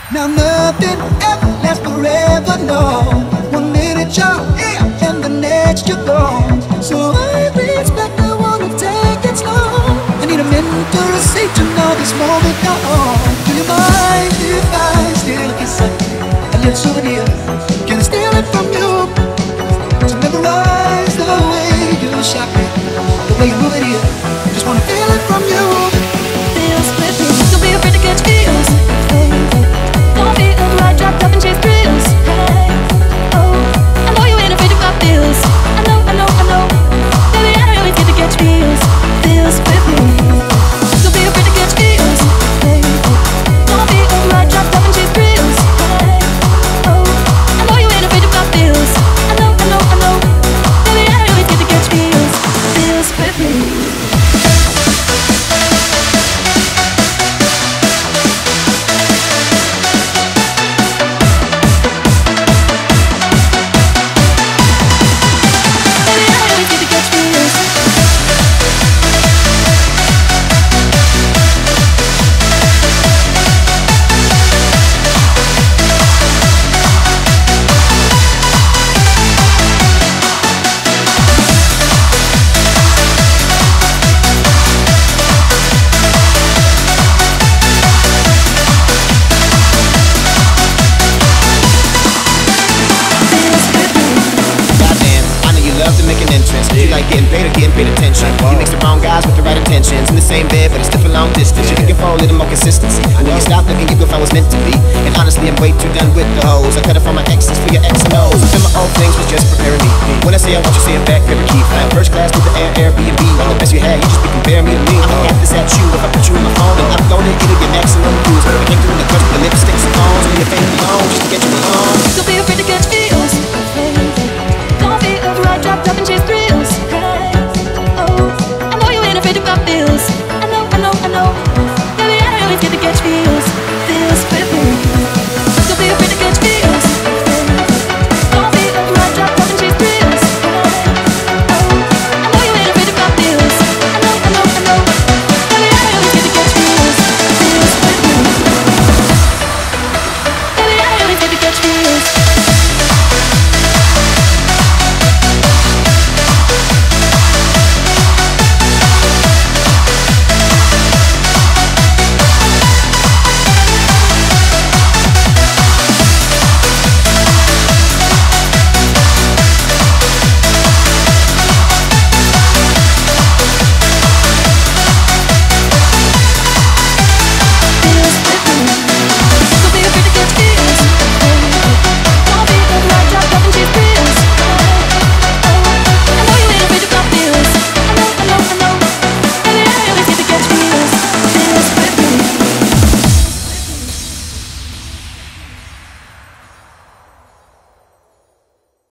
Now nothing ever lasts forever, no. 1 minute you're here and the next you're gone. So I respect, I wanna take it slow. I need a mentor, a Satan, all this moment now on. Do you mind if I still get something? A little souvenir, can I steal it from you? To memorize the way you shot me, the way you move it here. Just wanna feel it from you. Feels with me, don't be afraid to catch feels. Don't be right, dropped up and chase thrills. Hey, oh, I know you ain't afraid to pop feels. I know, baby, I always get to catch feels. Feels with me, don't be afraid to catch feels. Hey, don't be right, dropped up and chase thrills. Hey, oh, I know you ain't afraid to pop feels. I know, baby, I always get to catch feels. Feels with me. You like getting paid attention. You mix the wrong guys with the right intentions. In the same bed, but it's different long distance. You can get for a little more consistency. And when you stop looking, you can find what's meant to be. And honestly, I'm way too done with the hoes. I cut it from my exes for your X and O's. Some of my old things was just preparing me. When I say I want you, say it back, grab a key. Flying first class through the air, Airbnb. All the best you had, you just be comparing me to me. I'ma have this at you if I put you in my phone. And I'm gonna get it, your maximum use. I came through in the clutch with the lipsticks and phones. When your fame alone, just to get you alone. Don't be afraid to catch feels. Don't be right, dropped up and chase thrills. Hey, oh, I know you ain't afraid to pop feels. I know.